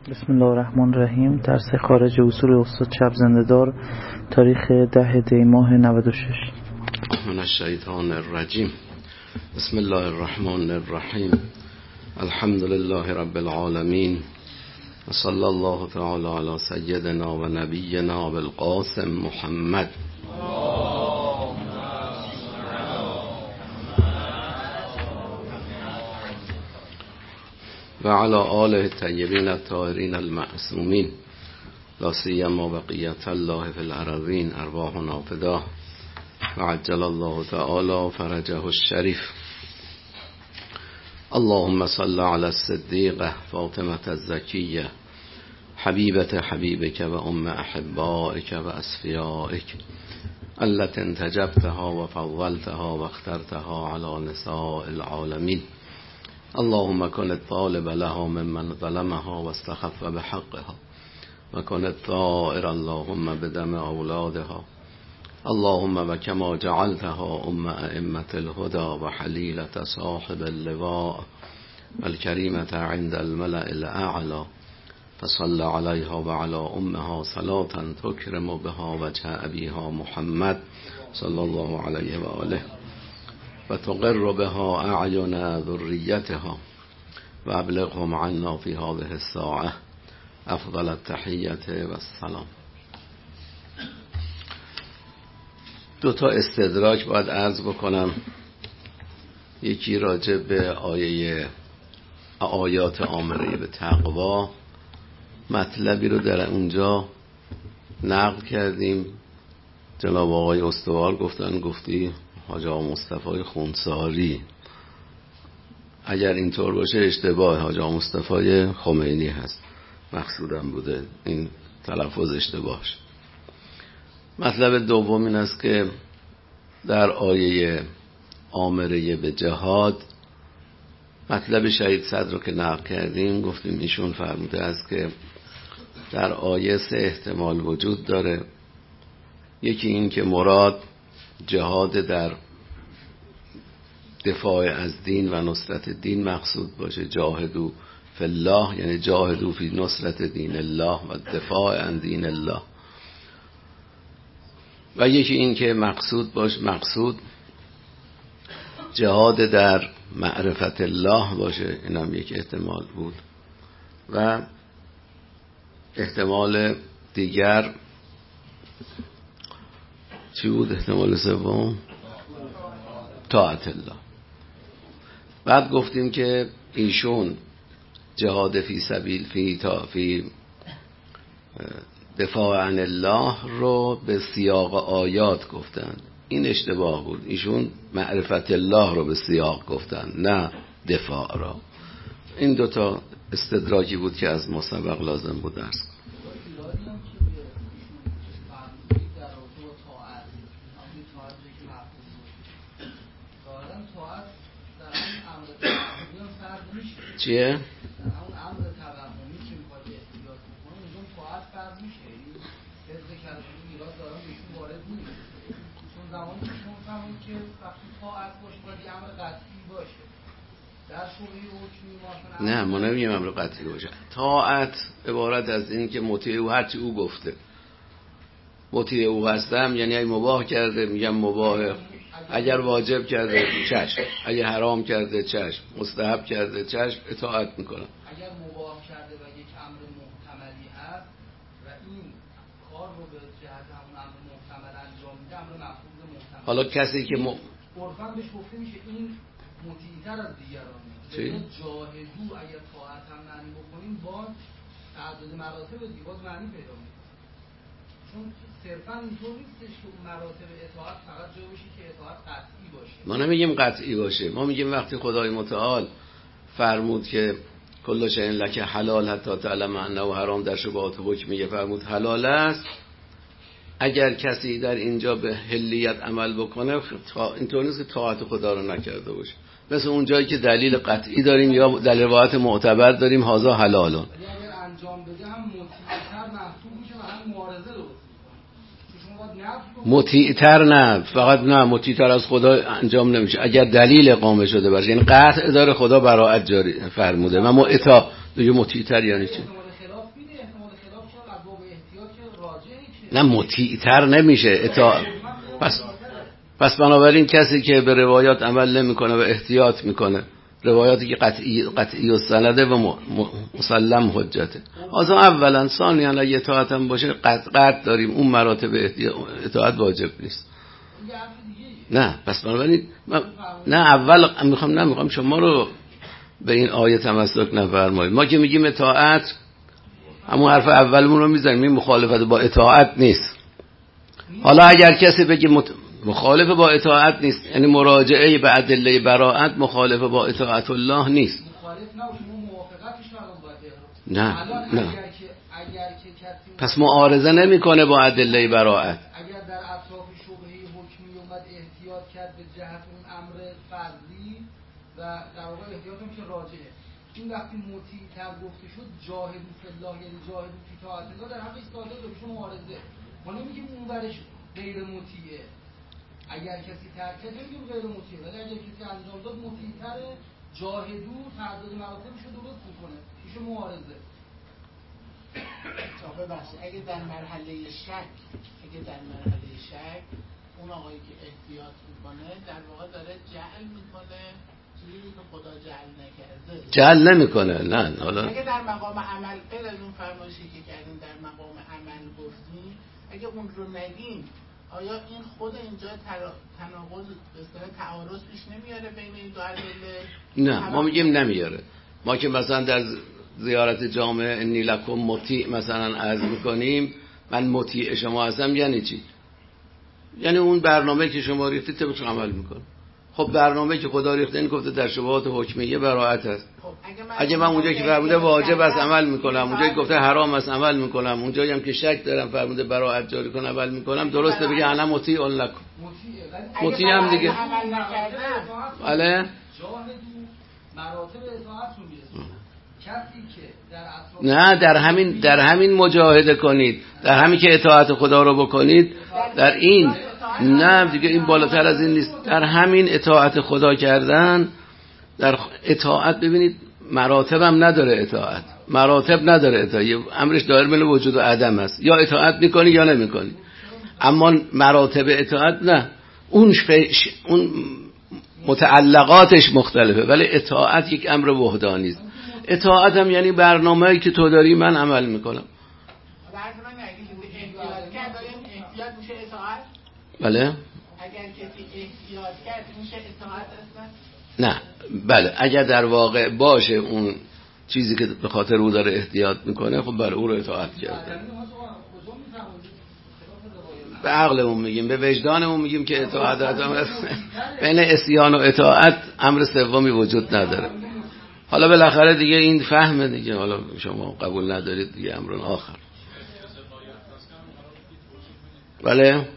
بسم الله الرحمن الرحیم. درس خارج اصول استاد شب زنده‌دار، تاریخ 10 دی ماه 96. من الشیطان الرجیم. بسم الله الرحمن الرحیم. الحمد لله رب العالمین و صلی الله تعالی علی سیدنا و نبینا بالقاسم محمد و علی آله الطیبین الطاهرین المعصومین، لا سیما بقیة الله فی الارضین، ارواحنا فداه و عجل الله تعالی فرجه الشریف. اللهم صل علی الصدیقة فاطمة الزکیة حبیبة حبیبک و ام احبائک و اصفیائک التي انتجبتها و فضلتها و اخترتها علی نساء العالمین. اللهم كن الطالب لها ممن ظلمها واستخف بحقها و كن الطائر اللهم بدم اولادها. اللهم وكما جعلتها ائمة الهدى وحليلة صاحب اللواء الكريمة عند الملأ الأعلى، فصل عليها وعلى أمها صلاة تكرم بها وجه أبيها محمد صلى الله عليه وآله و تقر بها اعین ذریتها و ابلغهم عنا فی هذه الساعة افضل التحیة و السلام. دو تا استدراک باید عرض بکنم. یکی راجع به آیات آمره به تقوا، مطلبی رو در اونجا نقل کردیم. جناب آقای استوار گفتی حاج آقا مصطفی خونساری، اگر اینطور باشه اشتباه، حاج آقا مصطفی خمینی هست، مقصودم بوده این تلفظ اشتباهش. مطلب دوم این است که در آیه آمره به جهاد، مطلب شهید صدر رو که نقل کردیم، گفتیم ایشون فرموده است که در آیه 3 احتمال وجود داره. یکی این که مراد جهاد در دفاع از دین و نصرت دین مقصود باشه، جاهدوا فی الله، یعنی جاهدوا فی نصرت دین الله و دفاع عن دین الله. و یکی این که مقصود جهاد در معرفت الله باشه، اینم یک احتمال بود. و احتمال دیگر چی بود؟ احتمال سوم طاعت الله. بعد گفتیم که ایشون جهاد فی سبیل فی دفاع عن الله رو به سیاق آیات گفتن. این اشتباه بود. ایشون معرفت الله رو به سیاق گفتن، نه دفاع را. این دوتا استدراکی بود که از ما سبق لازم بود درس. چیه؟ در همون امر توهمی که میخواد احتیاط بکنه اونجا طاعت فرض میشه. حفظ کلمه میراث دارم بهشون وارد نیست، چون زمانی که شما فهمید که وقتی طاعت باشه باید یه امر قطعی باشه. در شورای حکمی ما نه، ما نمیگیم امر قطعی باشه. طاعت عبارت از این که مطیع او هرچی او گفته، مطیع او هستم، یعنی اگه مباح کرده میگم مباحه، اگر واجب کرده چشم، اگر حرام کرده چشم، مستحب کرده چشم، اطاعت میکنم. اگر مباح کرده و یک امر محتملی هست و این کار رو به جهت همون امر محتمل انجام میده، امر مفروض محتمل. حالا کسی که عرفاً بهش گفته میشه این مطیع‌تر از دیگرانه. جاهدو اگر طاعت هم معنی بکنیم با تعدد مراتب دیگه باز معنی پیدا میکنه. چون صرفاً اینطور نیستش که اون مراتب اطاعت فقط جا بشه که اطاعت قطعی باشه. ما نمیگیم قطعی باشه، ما میگیم وقتی خدای متعال فرمود که کل شیء لک حلال حتی تعلم انه حرام، در شبهات حکمیه فرمود حلال است، اگر کسی در اینجا به حلیت عمل بکنه اینطور نیست که طاعت خدا رو نکرده باشه. مثل اون جایی که دلیل قطعی داریم یا در روایت معتبر داریم هذا حلالون، اگر انجام بده هم مطیع‌تر محسوب میشه و هم معارضه درست مطیع‌تر نه، فقط نه، مطیع‌تر از خدا انجام نمیشه اگر دلیل اقامه شده باشه، یعنی قطع داره خدا براءت جاری فرموده و ما دیگه مطیع‌تر یعنی چی؟ خلاف نه مطیع‌تر نمیشه پس بنابراین کسی که به روایات عمل نمیکنه و احتیاط میکنه، روایاتی که قطعی و سنده و مسلم حجته، آزا اولا ثانیاً اگه اطاعت هم باشه قطع داریم، اون مراتب اطاعت واجب نیست. نه پس بنابراین نه اول نمیخوام شما رو به این آیه تمسک نفرمایید. ما که میگیم اطاعت، همون حرف اولمون رو میزنیم، این مخالفت با اطاعت نیست. حالا اگر کسی بگه مخالف با اطاعت نیست، یعنی مراجعه به ادله براءت مخالف با اطاعت الله نیست. نه پس معارضه نمیکنه با ادله براءت. اگر در اطراف شبهه حکمی اومد احتیاط کرد به جهت اون امر فرضی و در واقع احتیاط هم که راجعه، این وقتی مطیع تر گفته شد جاهدو فی الله، یعنی جاهدو فی طاعت الله، در حقش صادق بهشون معارضه. ما نمیگیم اون ورش غیر مطیعه، اگر کسی ترک کرد نمیگیم غیر مطیعه، ولی اگر کسی انجام داد مطیع تره، جاهدو تعدد مراتبش رو درست میکنه، میشه معارضه. اگه در مرحله شک اون آقایی که احتیاط میکنه در واقع داره جعل میکنه، چیزی که خدا جعل نکرده، جعل نمیکنه. نه حالا اگه در مقام عمل غیر از اون فرمایشی که کردیم در مقام عمل گفتیم، اگه اون رو نگیم، آیا این خود اینجا تناقض به اصطلاح تعارض پیش نمیاره بین این دو ادله؟ نه ما میگیم نمیاره. ما که مثلا در زیارت جامع انی لکم مطیع مثلا عرض میکنیم، من مطیع شما هستم، یعنی چی؟ یعنی اون برنامه که شما ریختی طبقش عمل میکنه. خب برنامه که خدا ریخته این گفته در شبهات حکمیه براءت است. اگه من اونجایی که فرموده واجب است عمل میکنم، اونجایی که گفته حرام است عمل میکنم، اونجایی هم که شک دارم فرموده براءت جاری کنم عمل میکنم، درسته بگه انا مطیع لکم. مطیع هم دیگه بله مراتب اطاعت رو میرسونه. کسی که نه در همین مجاهده کنید، در همین که اطاعت خدا رو بکنید، در این نه دیگه این بالاتر از این نیست. در همین اطاعت خدا کردن، در اطاعت ببینید مراتب هم نداره، اطاعت مراتب نداره، اطاعت امرش دایر بین وجود و عدم است، یا اطاعت میکنی یا نمیکنی. اما مراتب اطاعت نه، اون متعلقاتش مختلفه، ولی اطاعت یک امر وحدانی است. اطاعت هم یعنی برنامه‌ای که تو داری من عمل میکنم. احتیاط میشه اطاعت؟ بله اگر کسی احتیاط کرد میشه اطاعت اصلا؟ نه بله اگر در واقع باشه اون چیزی که به خاطر او داره احتیاط میکنه، خب برای او رو اطاعت کرده. به عقلمون میگیم، به وجدانمون میگیم که اطاعت بین عصیان و اطاعت امر سومی وجود نداره. حالا بالاخره دیگه این فهمه دیگه، حالا شما قبول ندارید دیگه امر آخر. بله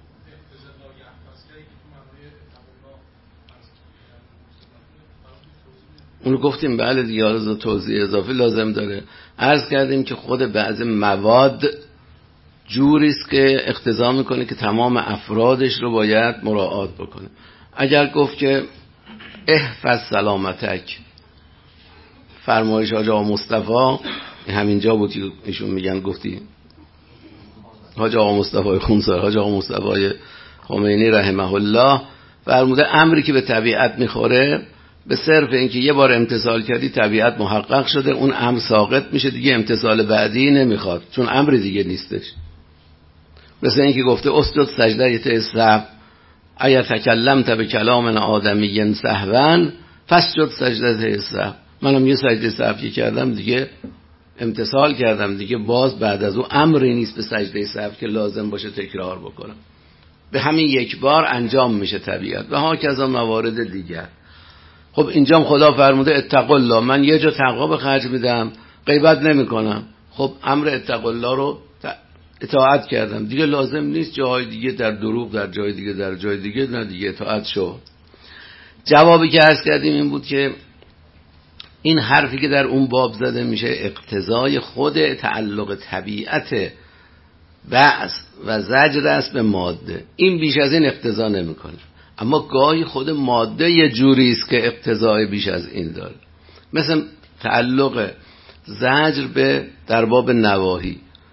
اونو گفتیم بله دیگه، حالا توضیح اضافی لازم داره. عرض کردیم که خود بعض مواد جوریست که اقتضا میکنه که تمام افرادش رو باید مراعات بکنه. اگر گفت که احفظ سلامتک، فرمایش حاج آقا مصطفی همینجا بود که ایشون میگن گفتی حاج آقا مصطفی خونسار، حاج آقا مصطفی خمینی رحمه الله فرموده امری که به طبیعت میخوره، به صرف اینکه یه بار امتثال کردی طبیعت محقق شده، اون امر ساقط میشه دیگه، امتثال بعدی نمیخواد چون امری دیگه نیستش. مثل اینکه گفته اسجد سجده سهو، ایا تکلمت به کلام آدمی سهوا فاسجد سجده سهو. منم یه سجده سهو کردم دیگه، امتثال کردم دیگه، باز بعد از اون امری نیست به سجده سهو که لازم باشه تکرار بکنم، به همین یک بار انجام میشه طبیعت. و ها کذا موارد دیگر. خب اینجام خدا فرموده اتقوا الله، من یه جا تقوا به خرج میدم، غیبت نمیکنم، خب امر اتقوا الله رو اطاعت کردم دیگه، لازم نیست جای دیگه در دروغ، در جای دیگه در جای دیگه نه دیگه، اطاعت شو. جوابی که عرض کردیم این بود که این حرفی که در اون باب زده میشه اقتضای خود تعلق طبیعت بعض و زجر است به ماده، این بیش از این اقتضا نمیکنه. اما گاهی خود ماده یه جوری است که اقتضای بیش از این داره، مثل تعلق زجر به در باب نواهی.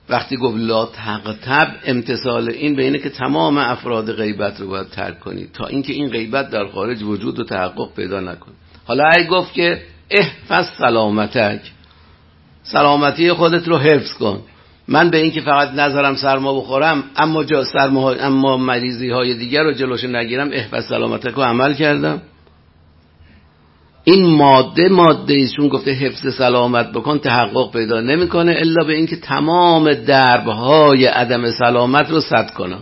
وقتی گفت لا تغتب، امتثال این به اینه که تمام افراد غیبت رو باید ترک کنید تا اینکه این غیبت در خارج وجود و تحقق پیدا نکنه. حالا اگه گفت که احفظ سلامتک، سلامتی خودت رو حفظ کن، من به این که فقط نذارم سرما بخورم اما مریضی های دیگر رو جلوش نگیرم، احفظ سلامتک رو عمل کردم. این ماده ایشون گفته حفظ سلامت بکن، تحقق پیدا نمیکنه الا به این که تمام دربهای عدم سلامت رو سد کنم.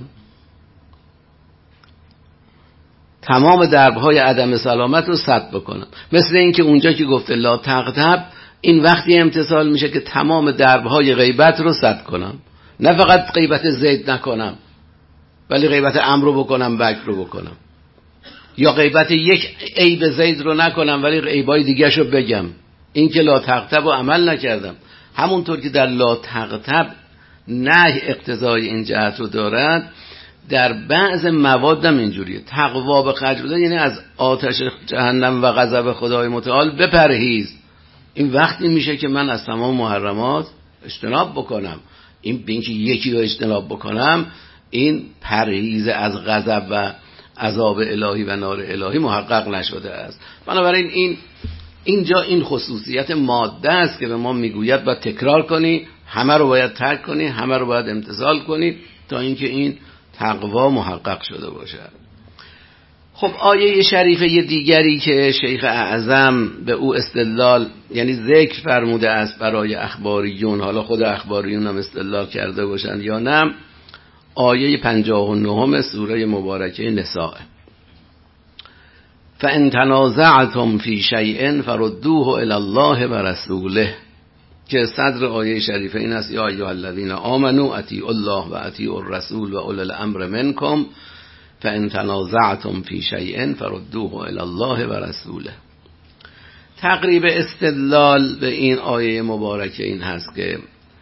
تمام دربهای عدم سلامت رو سد بکنم. مثل این که اونجا که گفته لا تغتب، این وقتی امتثال میشه که تمام دربهای غیبت رو سد کنم، نه فقط غیبت زید نکنم ولی غیبت عمرو بکنم، بکر رو بکنم، یا غیبت یک عیب زید رو نکنم ولی عیبای دیگه شو بگم. این که لا تغتب رو عمل نکردم. همونطور که در لا تغتب نهی اقتضای این جهت رو دارد، در بعض موادم اینجوریه. تقوا به خرج بده یعنی از آتش جهنم و غضب خدای متعال بپرهیز. این وقتی میشه که من از تمام محرمات اجتناب بکنم. این اینکه یکی رو اجتناب بکنم، این پرهیز از غضب و عذاب الهی و نار الهی محقق نشده است. بنابراین اینجا این خصوصیت ماده است که به ما میگوید باید تکرار کنی، همه رو باید ترک کنی، همه رو باید امتثال کنی تا اینکه این تقوا محقق شده باشد. خب آیه شریفه دیگری که شیخ اعظم به او استدلال یعنی ذکر فرموده است برای اخباریون، حالا خود اخباریون هم استدلال کرده باشند یا نه، آیه 59 سوره مبارکه نساء. فَإِن تَنَازَعْتُمْ فِي شَيْءٍ فَرُدُّوهُ إِلَى اللَّهِ وَرَسُولِهِ، که صدر آیه شریفه این است: یا ایها الذین آمنوا اطیعوا الله و اطیعوا الرسول و اولی الامر منکم فَإِن تَنَازَعْتُمْ فِي شَيْءٍ فَرُدُّوهُ إِلَى اللَّهِ وَرَسُولِهِ. تقریب استدلال به این آیه مبارکه این هست که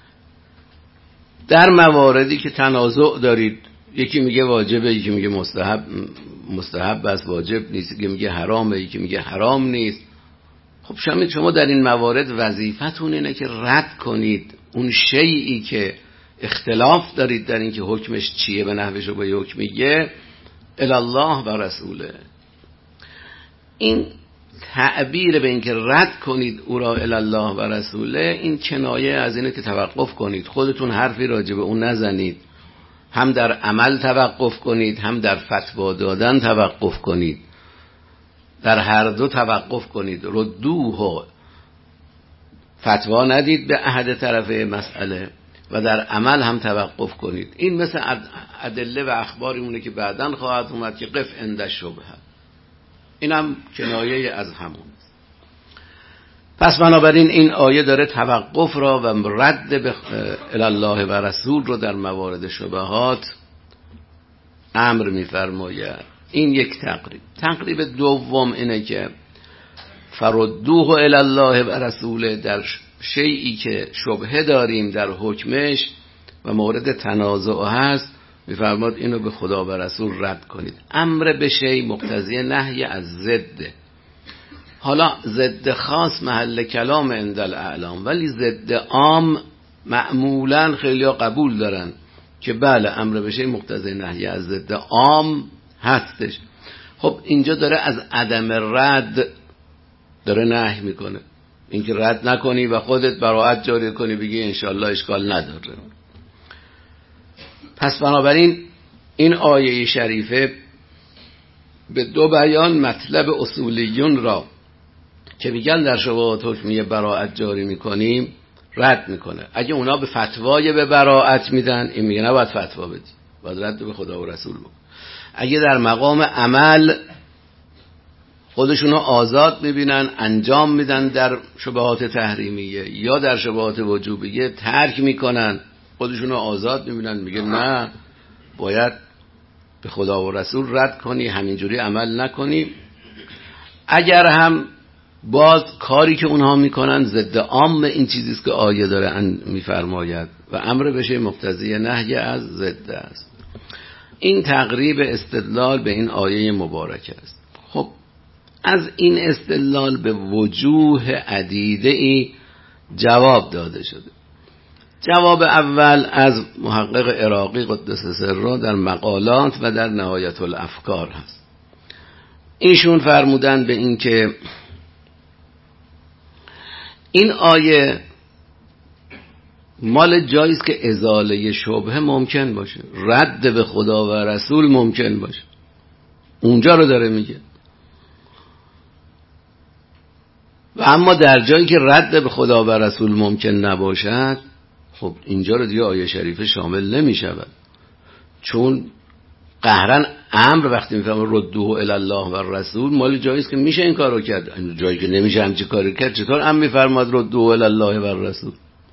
در مواردی که تنازع دارید، یکی میگه واجبه، یکی میگه مستحب است، واجب نیست، یکی میگه حرامه، یکی میگه حرام نیست. خب شما در این موارد وظیفتون اینه که رد کنید اون شیئی که اختلاف دارید در این که حکمش چیه، به نحوش رو به حکم میگه، الی الله و رسوله. این تعبیر به این که رد کنید او را الی الله و رسوله، این کنایه از اینه که توقف کنید، خودتون حرفی راجع به اون نزنید، هم در عمل توقف کنید، هم در فتوا دادن توقف کنید، در هر دو توقف کنید. ردوه، فتوا ندید به احد طرفه مسئله، و در عمل هم توقف کنید. این مثل ادله و اخباری اونه که بعداً خواهد اومد که قف عند شبهه، این هم کنایه از همون. پس بنابراین این آیه داره توقف را و رد به الله و رسول رو در موارد شبهات امر می‌فرماید. این یک تقریب. تقریب دوم اینه که فردوه الی الله و رسوله، در شیئی که شبهه داریم در حکمش و مورد تنازع هست، می‌فرماد اینو به خدا و رسول رد کنید. امر به شی مقتضی نهی از ضد. حالا ضد خاص محل کلام عند الاعلام، ولی ضد عام معمولا خیلی قبول دارن که بله امر به شی مقتضی نهی از ضد عام هستش. خب اینجا داره از عدم رد داره نهی میکنه، اینکه رد نکنی و خودت براءت جاری کنی بگی انشالله اشکال نداره. پس بنابراین این آیه شریفه به دو بیان مطلب اصولیون را که میگن در شبهات حکمیه براءت جاری میکنیم رد میکنه. اگه اونا به فتوای به براءت میدن، این میگه نباید فتوا بدی، باید رد به خدا و رسول بکن. اگه در مقام عمل خودشونو آزاد میبینن انجام میدن در شبهات تحریمیه یا در شبهات وجوبیه ترک میکنن، خودشونو آزاد میبینن، میگه نه باید به خدا و رسول رد کنی، همینجوری عمل نکنی. اگر هم باز کاری که اونها میکنن ضد عام این چیزیست که آیه داره میفرماید و امر بشه مقتضی نهی از ضد است. این تقریب استدلال به این آیه مبارک است. خب از این استدلال به وجوه عدیده ای جواب داده شده. جواب اول از محقق عراقی قدس سره در مقالات و در نهایت الافکار هست. ایشون فرمودن به این که این آیه مال جاییست که ازاله شبهه ممکن باشه، رد به خدا و رسول ممکن باشه، اونجا رو داره میگه. و اما در جایی که رد به خدا و رسول ممکن نباشد، خب اینجا رو دیگه آیه شریفه شامل نمی شود، چون قهرن امر وقتی میفهمه ردوه الی الله و رسول مال جاییست که میشه این کارو کرد. جایی که نمیشه همچی کاری کرد، چطور امر میفرماد ردوه الی الله و رسول؟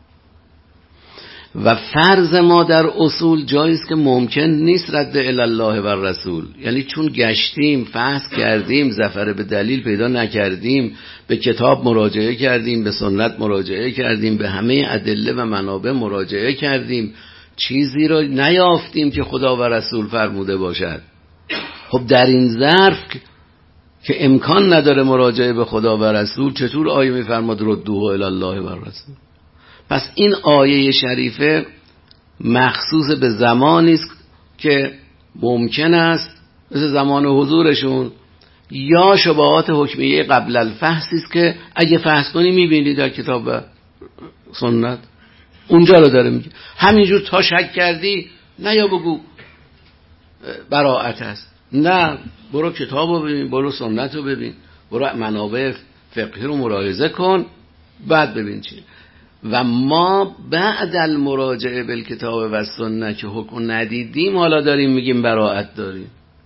و فرض ما در اصول جاییست که ممکن نیست رد الی الله و رسول، یعنی چون گشتیم، فحص کردیم، ظفر به دلیل پیدا نکردیم، به کتاب مراجعه کردیم، به سنت مراجعه کردیم، به همه ادله و منابع مراجعه کردیم، چیزی رو نیافتیم که خدا و رسول فرموده باشد. خب در این ظرف که امکان نداره مراجعه به خدا و رسول، چطور آیه میفرماد ردوه الی الله و رسول؟ پس این آیه شریفه مخصوص به زمانی است که ممکن است، مثل زمان حضورشون، یا شبهات حکمیه قبل الفحص است که اگه فحص کنی میبینی در کتاب و سنت، اونجا رو داره میگه. همینجور تا شک کردی نه یا بگو براءت است، نه برو کتاب رو ببین، برو سنت رو ببین، برو منابع فقهی رو ملاحظه کن، بعد ببین چی. و ما بعد المراجعه بالکتاب و سنت که حکم ندیدیم حالا داریم میگیم براءت داریم.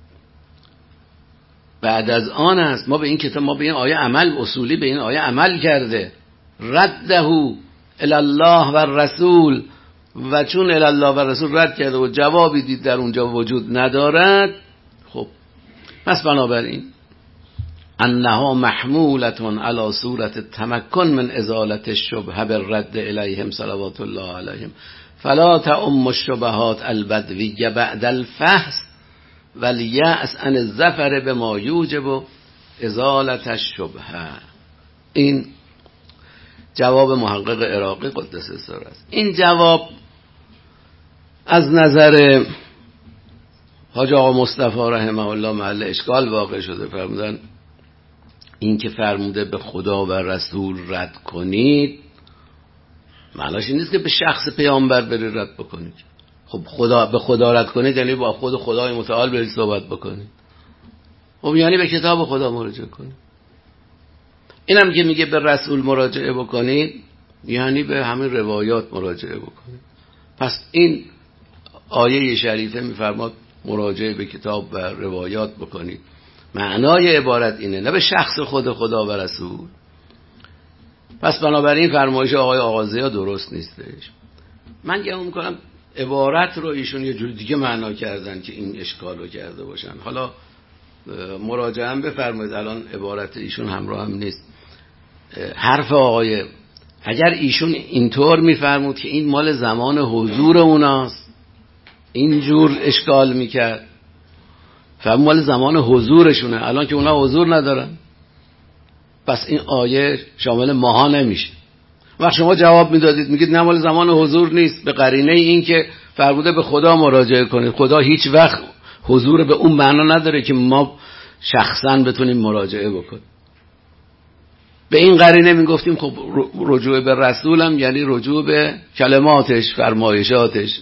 بعد از آن است ما به این کتاب، ما به این آیه عمل، اصولی به این آیه عمل کرده، رده الی الله و رسول، و چون الی الله و رسول رد کرده و جوابی دید در اونجا وجود ندارد، خب پس بنابراین انها محمولة علی صورت تمکن من ازالة الشبهه بالرد الیهم صلوات الله علیهم، فلا تعم الشبهات البدویه بعد الفحص والیأس عن الظفر بما یوجب ازالة الشبهه. این جواب محقق عراقی قدس سره است. این جواب از نظر حاج آقا مصطفی رحمه الله محل اشکال واقع شده. فرمودن این که فرموده به خدا و رسول رد کنید، معناش این نیست که به شخص پیامبر بری رد بکنید. خب خدا به خدا رد کنید یعنی با خود خدای متعال برید صحبت بکنید، خب یعنی به کتاب خدا مراجعه کنید. اینم که میگه به رسول مراجعه بکنید یعنی به همین روایات مراجعه بکنید. پس این آیه شریفه میفرماد مراجعه به کتاب و روایات بکنید، معنای عبارت اینه، نه به شخص خود خدا و رسول. پس بنابراین فرمایش آقای آغازی‌ها درست نیستش. من گمان میکنم عبارت رو ایشون یه جور دیگه معنا کردن که این اشکال رو کرده باشن. حالا مراجعه هم بفرمایید، الان عبارت ایشون همراه هم نیست. حرف آقای، اگر ایشون اینطور میفرمود که این مال زمان حضور اوناست، اینجور اشکال میکرد، فهم مال زمان حضورشونه، الان که اونا حضور ندارن، پس این آیه شامل ماها نمیشه. وقت شما جواب میدادید میگید نه مال زمان حضور نیست، به قرینه این که فرموده به خدا مراجعه کنید. خدا هیچ وقت حضور به اون معنا نداره که ما شخصا بتونیم مراجعه بکنیم. به این قرینه میگفتیم خب رجوع به رسولم یعنی رجوع به کلماتش، فرمایشاتش.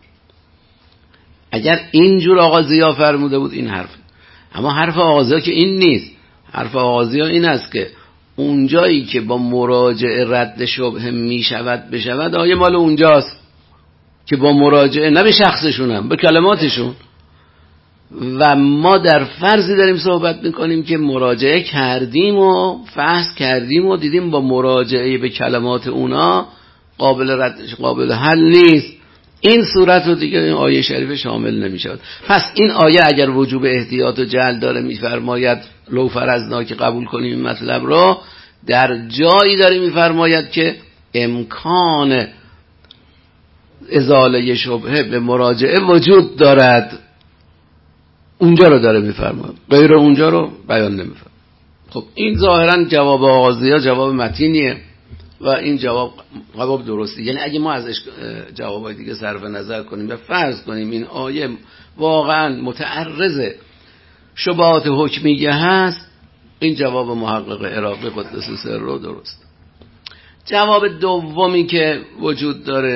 اگر اینجور آغازی‌ها فرموده بود این حرف، اما حرف آغازی‌ها که این نیست. حرف آغازی‌ها این است که اونجایی که با مراجعه رد شبهه میشود بشود، آیه مال اونجاست که با مراجعه، نه به شخصشونم، به کلماتشون. و ما در فرضی داریم صحبت میکنیم که مراجعه کردیم و فحص کردیم و دیدیم با مراجعه به کلمات اونا قابل ردش، قابل حل نیست. این صورت رو دیگه این آیه شریف شامل نمیشود. پس این آیه اگر وجوب احتیاط و جهل داره میفرماید لو فرضنا که قبول کنیم این مطلب رو، در جایی داره میفرماید که امکان ازاله شبهه به مراجعه وجود دارد، اونجا رو داره میفرماید، غیر اونجا رو بیان نمیفرماید. خب این ظاهرا جواب آغازی‌ها جواب متینیه و این جواب درستی. یعنی اگه ما از جوابای دیگه صرف نظر کنیم و فرض کنیم این آیه واقعا متعرض شبهات حکمیه هست، این جواب محقق عراقی قدس سره درست. جواب دومی که وجود داره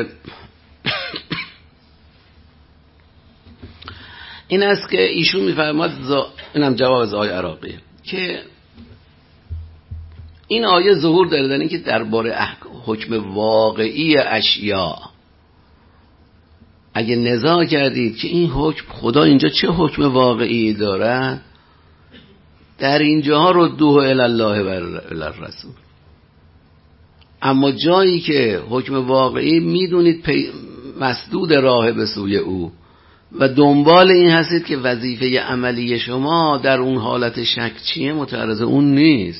این است که ایشون میفرماد، اینم جواب از آیه عراقیه، که این آیه ظهور داره در این که درباره حکم واقعی اشیاء اگه نزاع کردید که این حکم خدا اینجا چه حکم واقعی داره، در اینجاها ردوه الی الله و الی الرسول. اما جایی که حکم واقعی میدونید مسدود راه به سوی او و دنبال این هستید که وظیفه عملی شما در اون حالت شک چیه، متعرض اون نیست.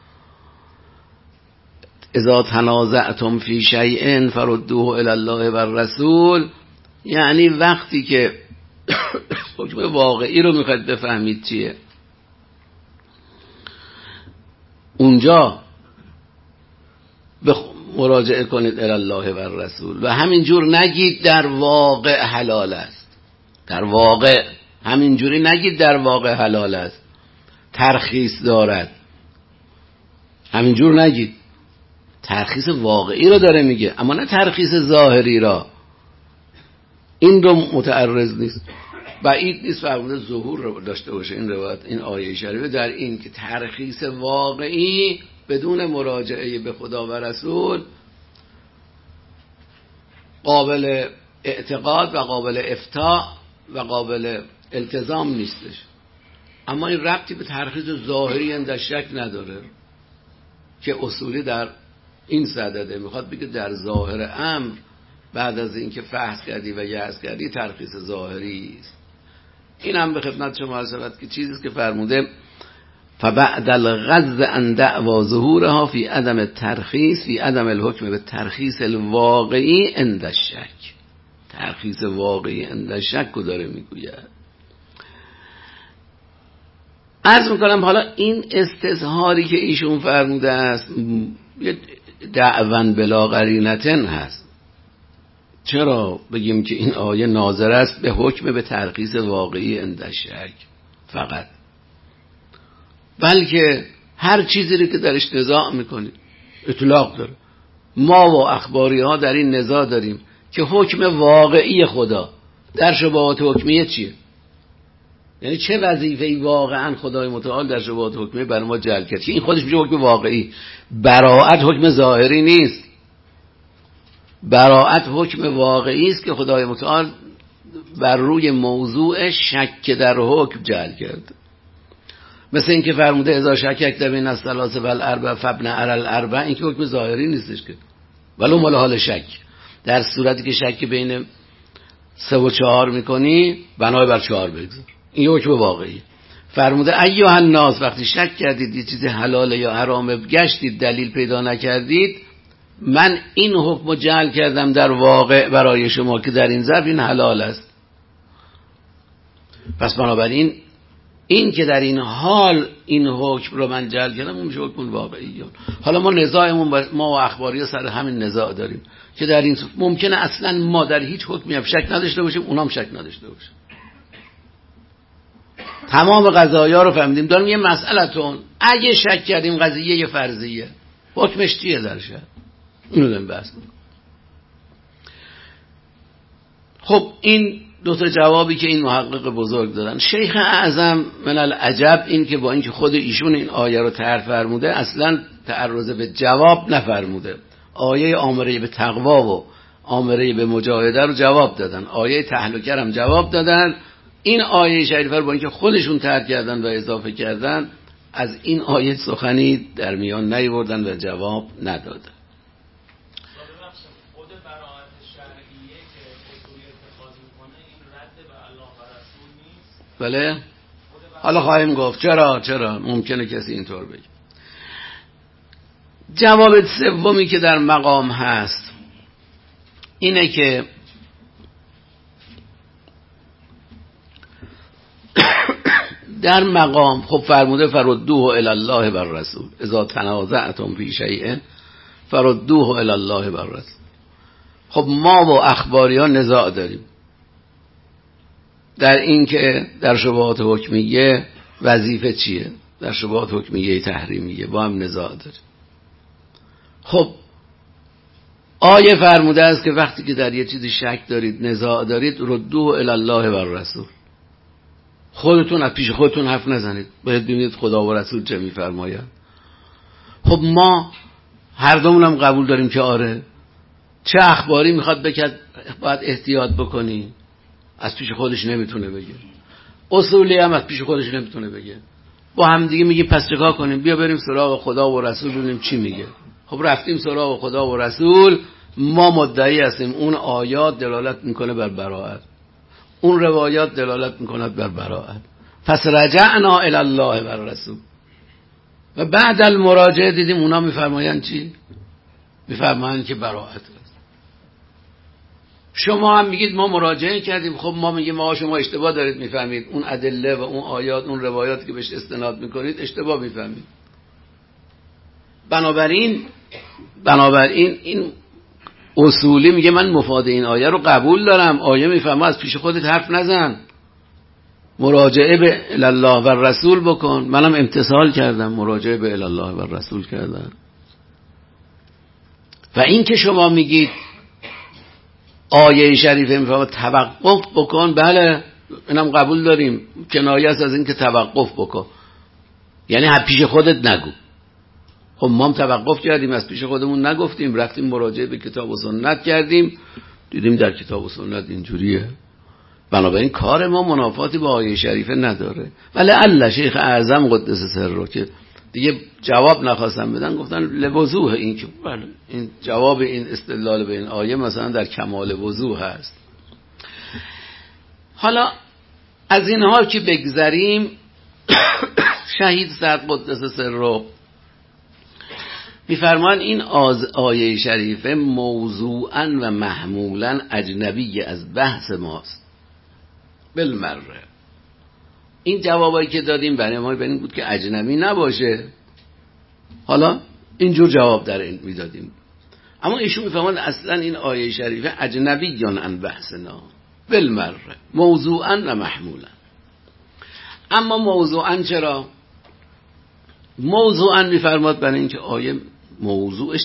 اذا تنازعتم فی شیء فردوه الی الله و الرسول، یعنی وقتی که حکم واقعی رو میخواید بفهمید چیه، اونجا مراجعه کنید الی الله و الرسول و همینجور نگید در واقع حلال است. در واقع همینجوری نگید در واقع حلال است، ترخیص دارد، همینجور نگید. ترخیص واقعی رو داره میگه، اما نه ترخیص ظاهری را. این رو متعرض نیست. بعید نیست فرموده ظهور رو داشته باشه این روایت، این آیه شریفه، در این که ترخیص واقعی بدون مراجعه به خدا و رسول قابل اعتقاد و قابل افتاء و قابل التزام نیستش. اما این ربطی به ترخیص ظاهری اندر شک نداره که اصولی در این صدده میخواد بگه در ظاهر امر بعد از اینکه فحص کردی و یأس کردی ترخیص ظاهری است. این هم به خدمت شما عرض شود که چیزی است که فرموده فبعد الغض عن دعوی ظهورها فی عدم الترخیص فی عدم الحکم به ترخیص الواقعی عند الشک. ترخیص واقعی عند الشک رو داره میگوید. عرض میکنم حالا این استظهاری که ایشون فرموده است دعوان بلا قرینتن هست. چرا بگیم که این آیه ناظر است به حکم به ترخیص واقعی عند الشک فقط، بلکه هر چیزی رو که درش نزاع میکنید اطلاق داره. ما و اخباری ها در این نزاع داریم که حکم واقعی خدا در شبهات حکمیه چیه، یعنی چه وظیفه‌ای واقعا خدای متعال در شبهات حکمیه برای ما جعل کرد که این خودش میشه حکم واقعی. براءت حکم ظاهری نیست، براءت حکم واقعی است که خدای متعال بر روی موضوع شک در حکم جعل کرد. مثل این که فرموده اذا شککت بین الثلاث والاربع فابن علی الاربع، این که حکم ظاهری نیستش که، ولو مال حال شک. در صورتی که شک بین 3 و 4 میکنی بنای بر 4 بگذار، این حکم واقعی. فرموده ایها الناس، وقتی شک کردید یه چیز حلاله یا حرامه، گشتید دلیل پیدا نکردید، من این حکم رو جعل کردم در واقع برای شما که در این ظرف این حلال است. پس بنابراین این که در این حال این حکم رو من جعل کردم اون میشه حکم واقعی. حالا ما نزاعمون ما و اخباری سر همین نزاع داریم که در این ممکنه اصلا ما در هیچ حکمی هم شک نداشته باشیم، اونام شک نداشته باشه. تمام قضایا رو فهمیدیم. داریم یه مسئله‌تون اگه شک کردیم قضیه فرضیه حکمش چیه در شهر، اینو داریم بحث می‌کنیم. خب این دو تا جوابی که این محقق بزرگ دادن. شیخ اعظم من العجب این که با اینکه خود ایشون این آیه رو طرح فرموده اصلا تعرض به جواب نفرموده. آیه آمره به تقوا و آمره به مجاهده رو جواب دادن، آیه تهلکه هم جواب دادن. این آیه شریفه رو با اینکه خودشون طرح کردن و اضافه کردن از این آیه سخنی در میان نیاوردن و جواب ندادن. بله حالا خواهیم گفت چرا ممکنه کسی اینطور بگه. جواب سومی که در مقام هست اینه که در مقام خب فرموده فردوه الی الله و الرسول اذا تنازعتم فی شیء فردوه الی الله و الرسول. خب ما و اخباریان نزاع داریم در این که در شبهات حکمیه وظیفه چیه، در شبهات حکمیه تحریمیه با هم نزاع داریم. خب آیه فرموده است که وقتی که در یه چیزی شک دارید، نزاع دارید، ردوه الی الله و الرسول. خودتون از پیش خودتون حرف نزنید، باید ببینید خدا و رسول چه میفرمایند. خب ما هر دومون هم قبول داریم که آره، چه اخباری میخواد بکرد باید احتیاط بکنی، از پیش خودش نمیتونه بگه، اصولی هم از پیش خودش نمیتونه بگه. با هم دیگه میگیم پس چیکار کنیم؟ بیا بریم سراغ خدا و رسول ببینیم چی میگه. خب رفتیم سراغ خدا و رسول، ما مدعی هستیم اون آیات دلالت میکنه بر براءت، اون روایات دلالت میکنه بر براءت. پس رجعنا الی الله و الرسول. و بعد المراجعه دیدیم اونا میفرمایند چی؟ میفرمایند که براءت است. شما هم میگید ما مراجعه کردیم، خب ما میگیم ما شما اشتباه دارید میفهمید، اون ادله و اون آیات، اون روایاتی که بهش استناد میکنید اشتباه میفهمید. بنابراین این اصولی میگه من مفاد این آیه رو قبول دارم، آیه میفهمه از پیش خودت حرف نزن، مراجعه به الله و رسول بکن. منم امتثال کردم، مراجعه به الله و رسول کردم. و این که شما میگید آیه شریفه میفهمه توقف بکن، بله اینم قبول داریم، کنایه است از این که توقف بکن، یعنی از پیش خودت نگو. خب ما هم توقف کردیم، از پیش خودمون نگفتیم، رفتیم مراجعه به کتاب و سنت کردیم، دیدیم در کتاب و سنت اینجوریه. بنابراین کار ما منافاتی با آیه شریفه نداره. ولی الله شیخ اعظم قدس سره که دیگه جواب نخواستم بدن، گفتن لوضوح این که بله این جواب این استدلال به این آیه مثلا در کمال وضوح هست. حالا از اینها که بگذریم، شهید سعد قدس سره میفرمان این آیه شریفه موضوعا و محمولا اجنبی از بحث ماست بالمره. این جوابایی که دادیم برای ما این بود که اجنبی نباشه، حالا اینجور جواب در این میدادیم. اما ایشون میفهمند اصلا این آیه شریفه اجنبیان عن بحثنا بالمره، موضوعا و محمولا. اما موضوعا چرا؟ موضوعا میفرماد برای اینکه آیه موضوعش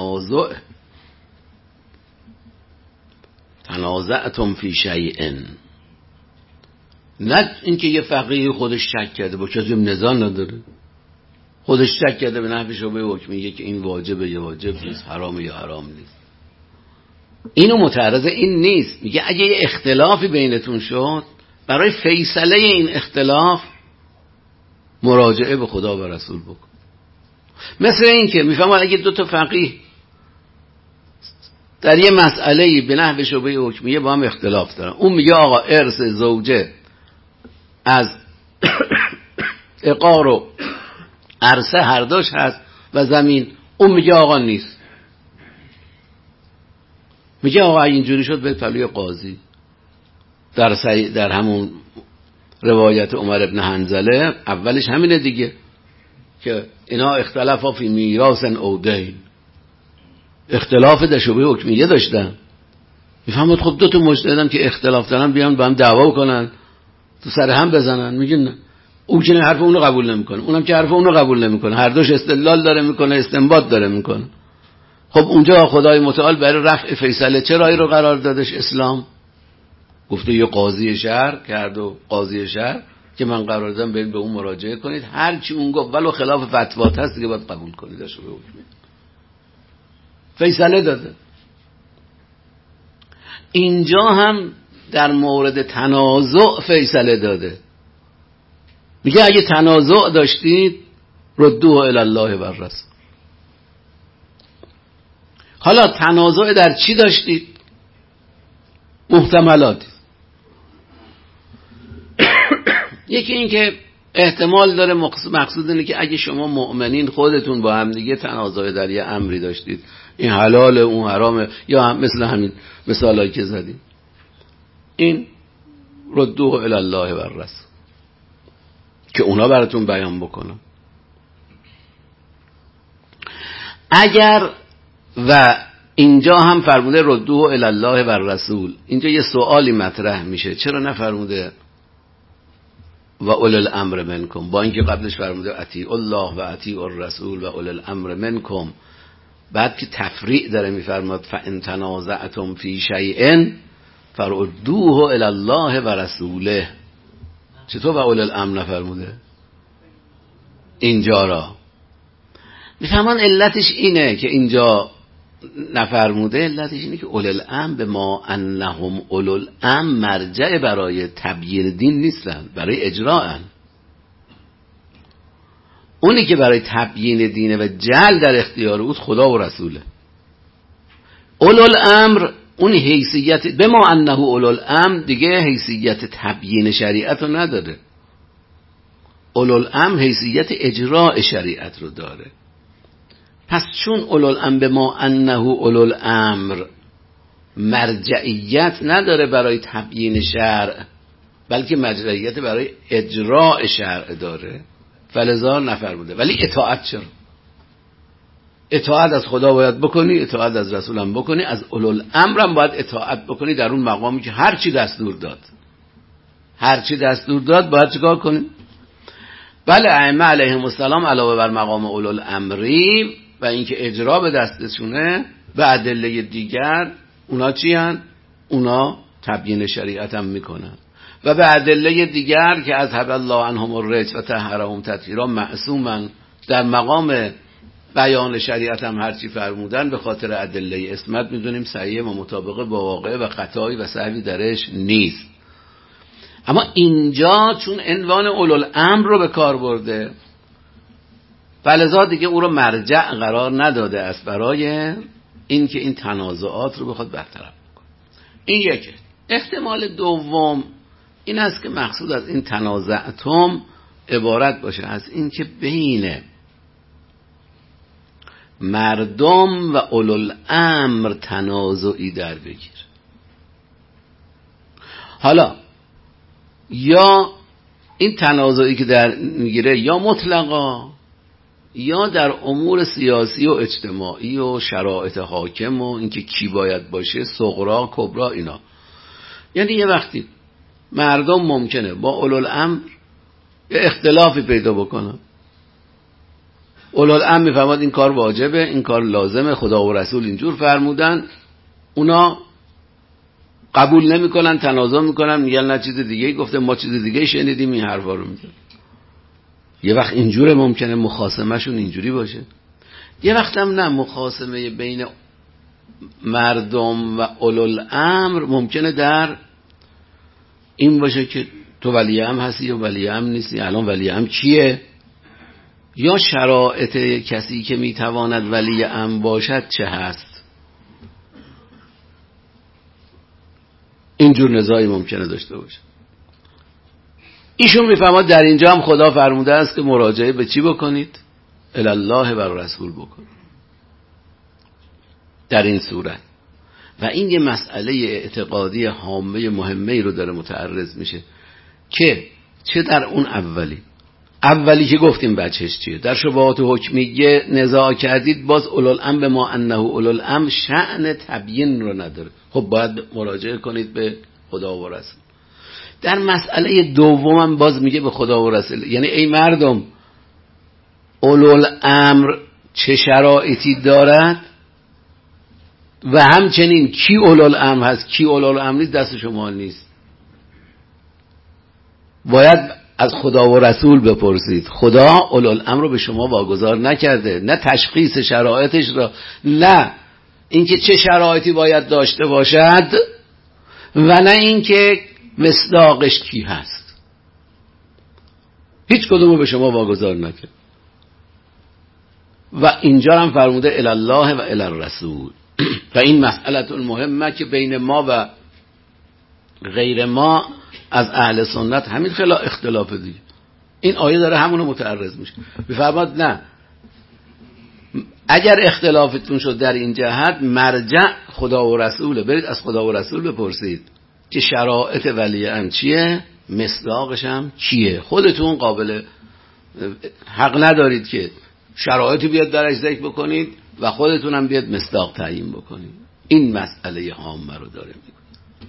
تنازعتم فی شیء، نه اینکه یه فقیه خودش شک کرده با کسی نزاع نداره، خودش شک کرده به نحو شبهه حکمیه که این واجبه یا واجب نیست، حرامه یا حرام نیست، اینو متعرض این نیست. میگه اگه یه اختلافی بینتون شد، برای فیصله این اختلاف مراجعه به خدا و رسول بکن. مثل این که میفهمم اگه دو تا فقیه در یه مسئله‌ای به نحو شبهه حکمیه با هم اختلاف دارن، اون میگه آقا ارث زوجه از عقار و عرصه هر دوش هست و زمین، اون میگه آقا نیست، میگه آقا اینجوری شد به پلوی قاضی. در همون روایت عمر ابن حنظله اولش همینه دیگه که اینا اختلافا فی میراث او دین، اختلاف در شبهه حکمیه داشتن. میفهمید خب دو تا مجتهدن که اختلاف دارن بیان با هم دعوا کنن، تو سر هم بزنن، میگن اون که حرف اونو قبول نمیکنه، اونم که حرف اونو قبول نمیکنه، هر دوش استدلال داره میکنه، استنباط داره میکنه. خب اونجا خدای متعال برای رفع فیصله چه راهی رو قرار دادش اسلام؟ گفته یه قاضی شهر کرد و قاضی شهر که من قرار دادم برید به اون مراجعه کنید، هر چی اون گفت ولو خلاف فتوات هست دیگه باید قبول کنید. در شبهه حکمیه فیصله داده. اینجا هم در مورد تنازع فیصله داده، میگه اگه تنازع داشتید ردوه الی الله و الرسول. حالا تنازع در چی داشتید؟ محتملاتی. یکی این که احتمال داره مقصود اینه که اگه شما مؤمنین خودتون با هم دیگه تنازع در یه امری داشتید، این حلاله اون حرامه، یا هم مثل همین مثالایی که زدیم، این ردوه الی الله و الرسول که اونا براتون بیان بکنن. اگر و اینجا هم فرموده ردوه الی الله و الرسول. اینجا یه سوالی مطرح میشه، چرا نفرموده و اول الامر منکم، با اینکه قبلش فرموده اطیعوا الله و اطیعوا الرسول و اول الامر منکم، بعد که تفریع داره میفرماد فان تنازعتم فی شیء فردوه الی الله و رسوله. چطور و اول الامر نفرموده اینجا را؟ میفهمان علتش اینه که اینجا نفرموده، علتش اینه که اول الامر به ما انهم اول الامر مرجع برای تبیین دین نیستن، برای اجراءن. اونی که برای تبیین دینه و جعل در اختیار اوست خدا و رسوله. اول الامر اون حیثیت به ما انه اول الامر دیگه حیثیت تبیین شریعت رو نداره. اول الامر حیثیت اجراء شریعت رو داره. پس چون اول الامر به ما انه اول الامر مرجعیت نداره برای تبیین شرع، بلکه مرجعیت برای اجراء شرع داره، فلذا نفرموده. ولی اطاعت چرا؟ اطاعت از خدا باید بکنی، اطاعت از رسول هم بکنی، از اولو الامر هم باید اطاعت بکنی در اون مقامی که هر چی دستور داد. هر چی دستور داد باید چیکار کنی؟ بله ائمه علیهم السلام علاوه بر مقام اولو الامری و اینکه اجرا به دستشونه، به ادله دیگر اونا چی هن؟ اونا تبیین شریعت هم میکنن و به ادله دیگر که اذهب الله عنهم الرجس و طهرهم تطهیرا معصومن، در مقام بیان شریعت هم هرچی فرمودن به خاطر ادله عصمت میدونیم صحیح و مطابقه با واقع و خطایی و سهوی درش نیست. اما اینجا چون عنوان اولوالامر رو به کار برده، فلذا دیگه او رو مرجع قرار نداده است برای اینکه این تنازعات رو بخواد برطرف کنه. این یکی. احتمال دوم این است که مقصود از این تنازعتم عبارت باشه از اینکه بین مردم و اولوالامر تنازعی در بگیر. حالا یا این تنازعی که در میگیره یا مطلقا یا در امور سیاسی و اجتماعی و شرایط حاکم و اینکه کی باید باشه، صغرا کبرا اینا. یعنی یه وقتی مردم ممکنه با اولوالامر یه اختلافی پیدا بکنن، اولوالامر میفهمد این کار واجبه، این کار لازمه، خدا و رسول اینجور فرمودن، اونا قبول نمیکنن، تنازع میکنن، میگن نه چیز دیگه گفته، ما چیز دیگه شنیدیم، این حرفا رو میزنن. یه وقت اینجوره ممکنه مخاصمهشون اینجوری باشه، یه وقت هم نه، مخاصمه بین مردم و اولوالامر ممکنه در این باشه که تو ولی امر هستی یا ولی امر نیستی، الان ولی امر کیه، یا شرایط کسی که میتواند ولی امر باشد چه هست. اینجور نزاعی ممکنه داشته باشه. ایشون میفهمد در اینجا هم خدا فرموده است که مراجعه به چی بکنید؟ الی الله و رسول بکنید. در این صورت و این یه مسئله اعتقادی هامه مهمه رو داره متعرض میشه که چه در اون اولی که گفتیم بچهش چیه، در شبهات حکمیه نزاع کردید، باز اولوالامر به ما انه اولوالامر شأن تبیین رو نداره، خب باید مراجعه کنید به خدا و رسول. در مسئله دومم باز میگه به خدا و رسول، یعنی ای مردم اولوالامر چه شرایطی دارد و همچنین کی اولوالامر هست کی اولوالامر نیست دست شما نیست، باید از خدا و رسول بپرسید. خدا اولوالامر رو به شما واگذار نکرده، نه تشخیص شرایطش را، نه اینکه چه شرایطی باید داشته باشد و نه اینکه مصداقش کی هست، هیچ کدوم رو به شما واگذار نکرد. و اینجا هم فرموده الی الله و الی الرسول. و این مسئله مهمه که بین ما و غیر ما از اهل سنت همین اختلاف دیگه. این آیه داره همونو متعرض میشه، بفرماد نه اگر اختلافتون شد در این جهت مرجع خدا و رسوله، برید از خدا و رسول بپرسید که شرایط ولی امر چیه، مصداقش هم چیه. خودتون قابل حق ندارید که شرایطی بیاد درش ذکر بکنید و خودتونم بیاد مصداق تعیین بکنید. این مسئله هامه رو داره میگه.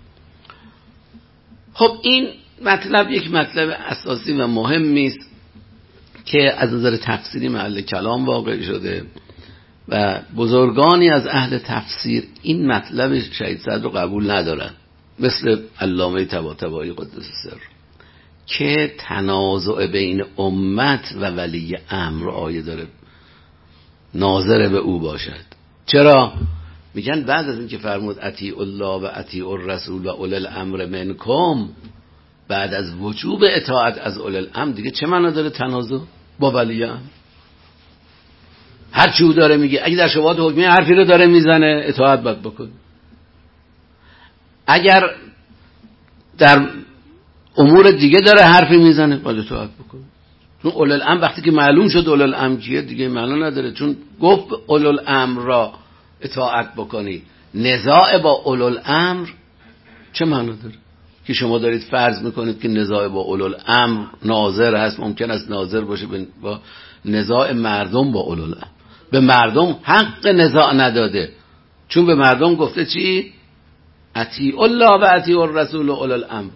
خب این مطلب یک مطلب اساسی و مهمی است که از نظر تفسیری محل کلام واقع شده و بزرگانی از اهل تفسیر این مطلب شهید صدر رو قبول ندارن، مثل علامه طباطبایی قدس سر، که تنازع بین امت و ولی امر آیه داره ناظر به او باشد. چرا؟ میگن بعد از اینکه فرمود اطیعوا الله و اطیعوا الرسول و اولی الامر منکم، بعد از وجوب اطاعت از اولی الامر دیگه چه معنا داره تنازع با ولی امر؟ هر چی او داره میگه، اگه در شبهات حکمیه حرفی رو داره میزنه اطاعت باید بکن. اگر در امور دیگه داره حرفی میزنه باید اطاعت بکن. چون اولو الامر وقتی که معلوم شد اولو الامر کیه دیگه معنا نداره، چون گفت اولو الامر را اطاعت بکنی. نزاع با اولو الامر چه معنا داره؟ که شما دارید فرض میکنید که نزاع با اولو الامر ناظر هست، ممکن است ناظر باشه با نزاع مردم با اولو الامر. به مردم حق نزاع نداده، چون به مردم گفته چی؟ اطیعوا الله و اطیعوا الرسول و اولی الامر.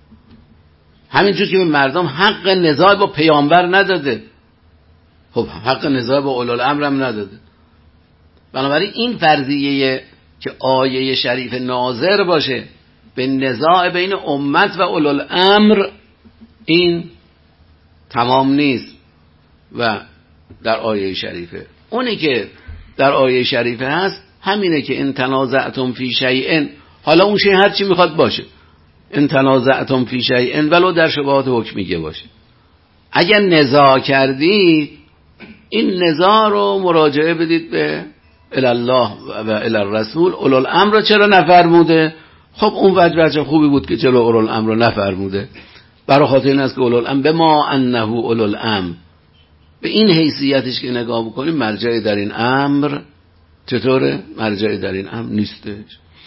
همینجور که به مردم حق نزاع با پیامبر نداده، خب حق نزاع با اولی الامر هم نداده. بنابراین این فرضیه که آیه شریف ناظر باشه به نزاع بین امت و اولی الامر، این تمام نیست. و در آیه شریفه اونی که در آیه شریفه هست همینه که ان تنازعتم فی شیء، حالا اون شیء هر چی میخواد باشه، ان تنازعتم فی شیء ولو در شبهات حکمیه باشه، اگر نزاع کردید این نزاع رو مراجعه بدید به الله و الی الرسول. اولو الامر رو چرا نفرموده؟ خب اون وجه خوبی بود که چرا اولو الامر رو نفرموده، برای خاطر این است که اولو الامر بما انه اولو الامر، به این حیثیتش که نگاه بکنیم مرجعی در این امر چطوره؟ مرجعی در این امر نیستش.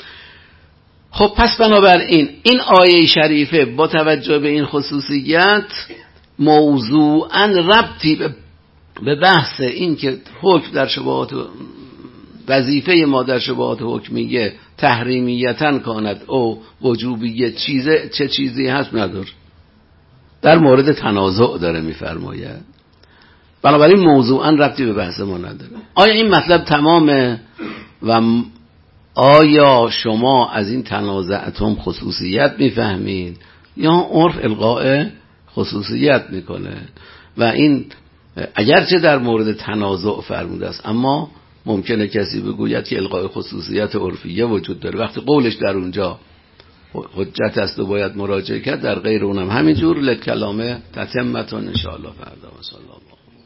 خب پس بنابراین این آیه شریفه با توجه به این خصوصیت موضوعاً ربطی به بحث این که حکم در شبهات، وظیفه ما در شبهات حکمیه تحریمیتن کاند او وجوبیه چه چیزی هست نداره، در مورد تنازع داره میفرماید. بنابراین موضوعاً ربطی به بحث ما نداره. آیا این مطلب تمامه و آیا شما از این تنازعتم خصوصیت میفهمید یا عرف القاء خصوصیت میکنه؟ و این اگرچه در مورد تنازع فرموده است، اما ممکنه کسی بگوید که القاء خصوصیت عرفیه وجود داره، وقتی قولش در اونجا حجت است و باید مراجعه کرد، در غیر اونم همینجور. لکلامه تتمتون ان شاء الله فردا و صلی الله.